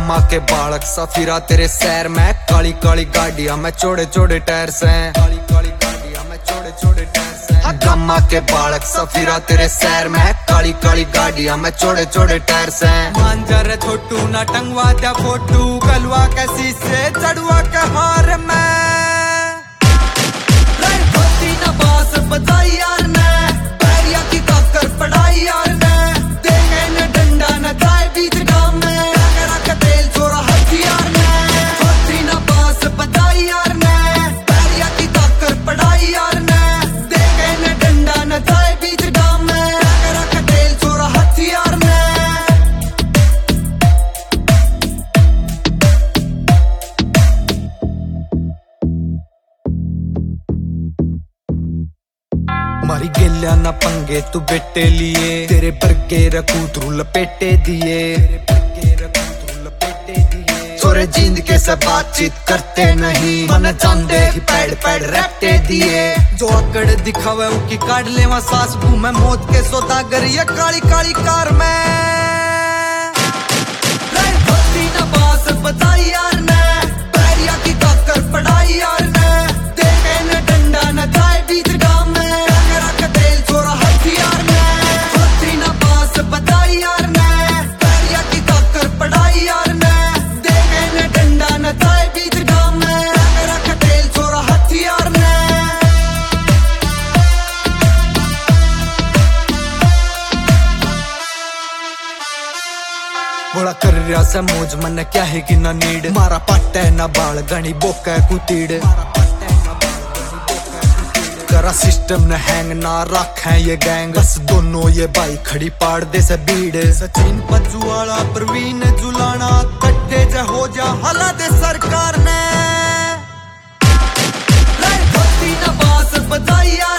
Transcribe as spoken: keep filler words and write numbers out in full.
Gamma के बालक सफीरा तेरे सैर में, काली काली गाड़ियां में चौड़े चौड़े टायर से, काली काली गाड़ियां में चौड़े चौड़े टायर से। गम्मा के बालक सफीरा तेरे सैर में, काली काली गाड़ियां में चौड़े चौड़े टायर से। मांजर छोटू ना टंगवा दे फोटू, गलवा के शीशे चढ़वा के हार में, धोती ना बांस बजाई यार ने, पैरिया की काकर पढ़ाई यार ने, देंगे न डंडा न जाए बीच गांव में, रख तेल छोरा हथियार ने, धोती ना बांस बजाई यार ने, पैरिया की काकर पढ़ाई यार ने, देंगे न डंडा न जाए बीच गांव में, रख तेल छोरा हथियार ने। मारी गेलिया ना पंगे तू बेटे लिए, तेरे बरगे रखू तू लपेटे दिए, छोरे जींद के से बातचीत करते नहीं, मन चांदे ही पैड पैड रैपटे दिए। जो अकड़ दिखावे उकी काट लेवा सास बू में, मौत के सौदागर ये काली काली कार में, धोती ना बांस बजाई यार ने, पैरिया की काकर पढ़ाई यार ने, देखे न डंडा न जाए बीच गांव में, रख तेल छोरा हथियार ने, धोती ना बांस बजाई यार ने, पैरिया की काकर पढ़ाई यार ने, देखे न डंडा न जाए बीच गांव में, रख तेल छोरा हथियार ने। बड़ा कर रहा से मौज मन क्या है कि ना नीड, मारा पट्टा है ना बाल गणी बोका कुतीड़, करा सिस्टम न हैंग ना रख है ये गैंग, बस दोनों ये बाई खड़ी पाड़ दे से भीड़। सचिन पजुआला प्रवीण जुलाना कट्टे जे हो जा हला दे सरकार ने, धोती ना बांस बजाई